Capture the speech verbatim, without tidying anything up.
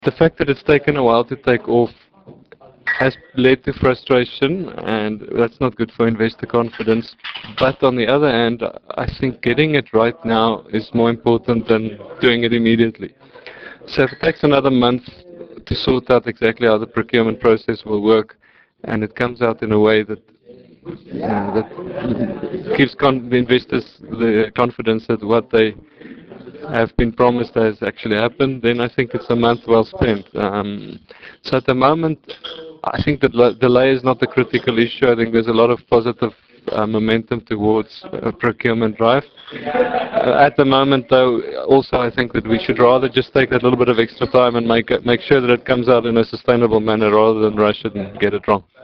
The fact that it's taken a while to take off has led to frustration, and that's not good for investor confidence. But on the other hand, I think getting it right now is more important than doing it immediately. So if it takes another month to sort out exactly how the procurement process will work, and it comes out in a way that uh, that gives con the investors the confidence that what they have been promised has actually happened, then I think it's a month well spent. Um, so at the moment, I think that the delay is not the critical issue. I think there's a lot of positive uh, momentum towards uh, procurement drive. Uh, at the moment, though, also I think that we should rather just take that little bit of extra time and make it, make sure that it comes out in a sustainable manner rather than rush it and get it wrong.